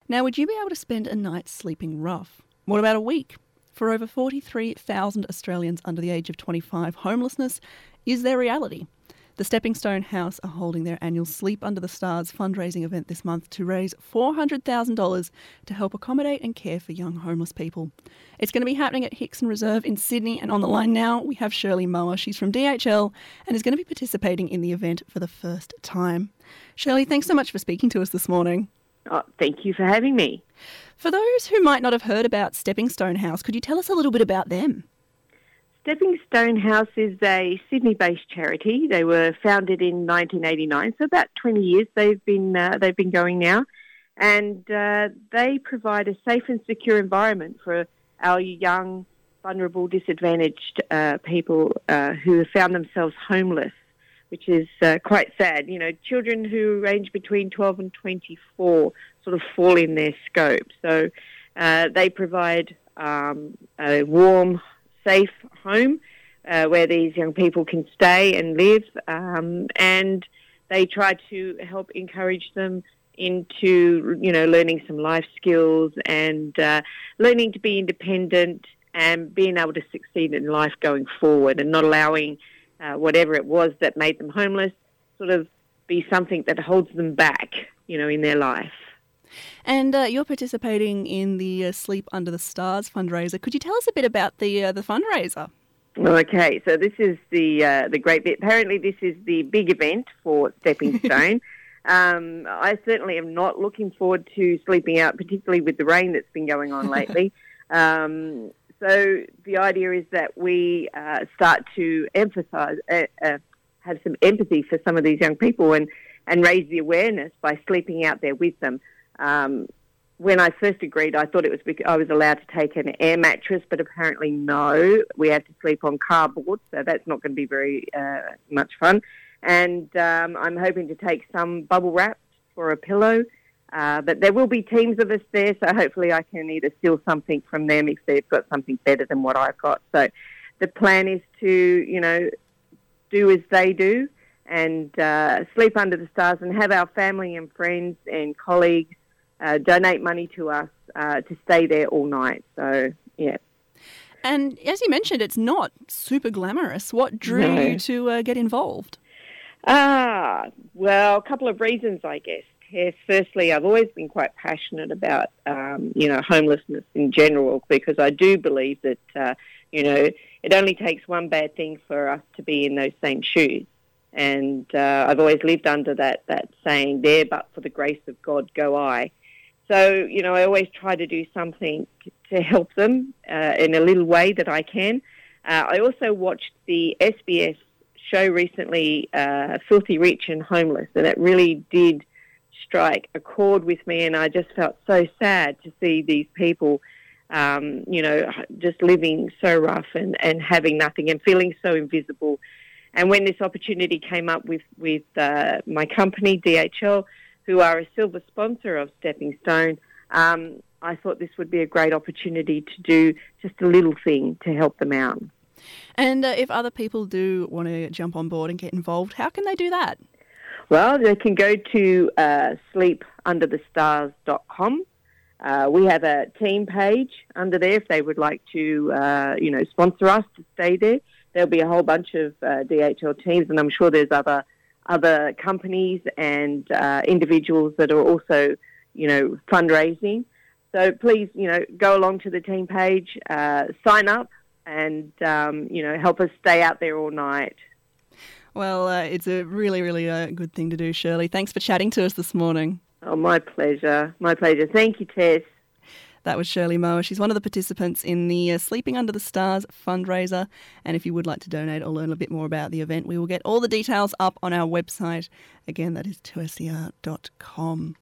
Now, would you be able to spend a night sleeping rough? What about a week? For over 43,000 Australians under the age of 25, homelessness is their reality. The Stepping Stone House are holding their annual Sleep Under the Stars fundraising event this month to raise $400,000 to help accommodate and care for young homeless people. It's going to be happening at Hickson Reserve in Sydney, and on the line now we have Shirley Mower. She's from DHL and is going to be participating in the event for the first time. Shirley, thanks so much for speaking to us this morning. Oh, thank you for having me. For those who might not have heard about Stepping Stone House, could you tell us a little bit about them? Stepping Stone House is a Sydney-based charity. They were founded in 1989, so about 20 years they've been going now, and they provide a safe and secure environment for our young, vulnerable, disadvantaged people who have found themselves homeless, which is quite sad. You know, children who range between 12 and 24 sort of fall in their scope. So they provide a warm, safe home where these young people can stay and live, and they try to help encourage them into, you know, learning some life skills and learning to be independent and being able to succeed in life going forward, and not allowing whatever it was that made them homeless sort of be something that holds them back, you know, in their life. And you're participating in the Sleep Under the Stars fundraiser. Could you tell us a bit about the fundraiser? Okay, so this is the great bit. Apparently this is the big event for Stepping Stone. I certainly am not looking forward to sleeping out, particularly with the rain that's been going on lately. So the idea is that we start to emphasise, have some empathy for some of these young people and raise the awareness by sleeping out there with them. When I first agreed, I thought it was because I was allowed to take an air mattress, but apparently no, we have to sleep on cardboard, so that's not going to be very much fun. And I'm hoping to take some bubble wrap for a pillow, but there will be teams of us there, so hopefully I can either steal something from them if they've got something better than what I've got. So the plan is to, you know, do as they do and sleep under the stars and have our family and friends and colleagues donate money to us to stay there all night. So, yeah. And as you mentioned, it's not super glamorous. What drew you to get involved? Well, a couple of reasons, I guess. Yes, firstly, I've always been quite passionate about, you know, homelessness in general, because I do believe that, you know, it only takes one bad thing for us to be in those same shoes. And I've always lived under that saying, there but for the grace of God go I. So, you know, I always try to do something to help them in a little way that I can. I also watched the SBS show recently, Filthy Rich and Homeless, and it really did strike a chord with me, and I just felt so sad to see these people, you know, just living so rough and having nothing and feeling so invisible. And when this opportunity came up with my company, DHL, who are a silver sponsor of Stepping Stone, I thought this would be a great opportunity to do just a little thing to help them out. And if other people do want to jump on board and get involved, how can they do that? Well, they can go to sleepunderthestars.com. We have a team page under there if they would like to, you know, sponsor us to stay there. There'll be a whole bunch of DHL teams, and I'm sure there's other companies and individuals that are also, you know, fundraising. So please, you know, go along to the team page, sign up, and, you know, help us stay out there all night. Well, it's a really, really good thing to do, Shirley. Thanks for chatting to us this morning. Oh, my pleasure. My pleasure. Thank you, Tess. That was Shirley Mower. She's one of the participants in the Sleeping Under the Stars fundraiser. And if you would like to donate or learn a bit more about the event, we will get all the details up on our website. Again, that is 2ser.com.